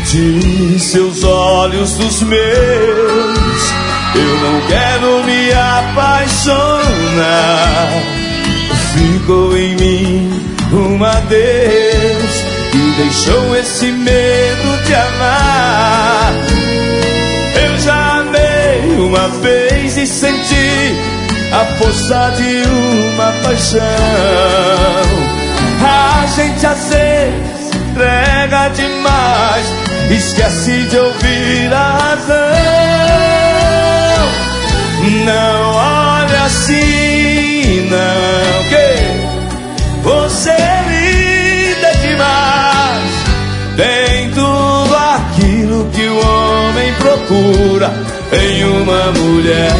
de seus olhos dos meus. Eu não quero me apaixonar. Ficou em mim um adeus e deixou esse medo de amar. Eu já amei uma vez e senti a força de uma paixão. A gente às vezes entrega demais, esquece de ouvir a razão. Não olhe assim, não, que você é linda demais. Tem tudo aquilo que o homem procura em uma mulher.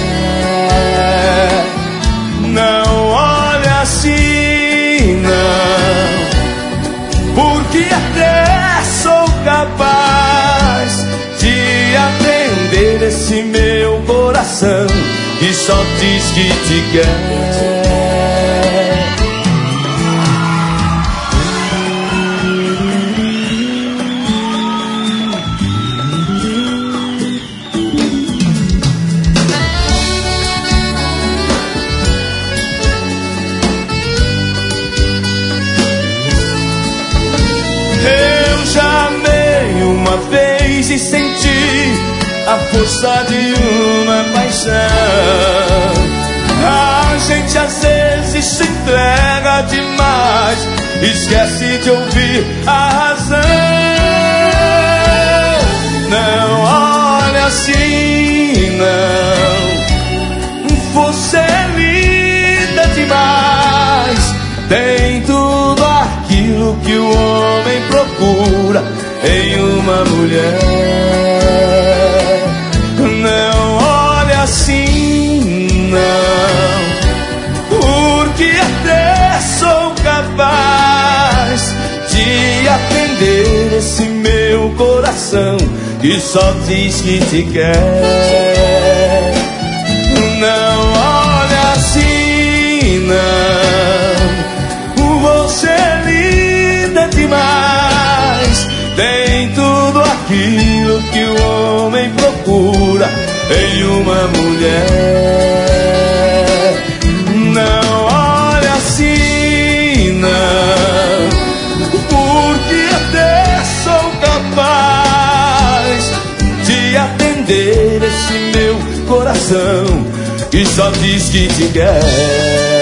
Não olhe assim, não, porque até sou capaz de atender esse meu coração que só diz que te quer. Eu já amei uma vez e senti a força de uma paixão. A gente às vezes se entrega demais, esquece de ouvir a razão. Não olhe assim, não, você é linda demais. Tem tudo aquilo que o homem procura em uma mulher. Não olhe assim, não, porque até sou capaz de atender esse meu coração que só diz que te quer. Não olhe assim, não, você é linda demais. Tem tudo aquilo que o homem procura em uma mulher. Não olhe assim, não, porque até sou capaz de atender esse meu coração que só diz que te quer.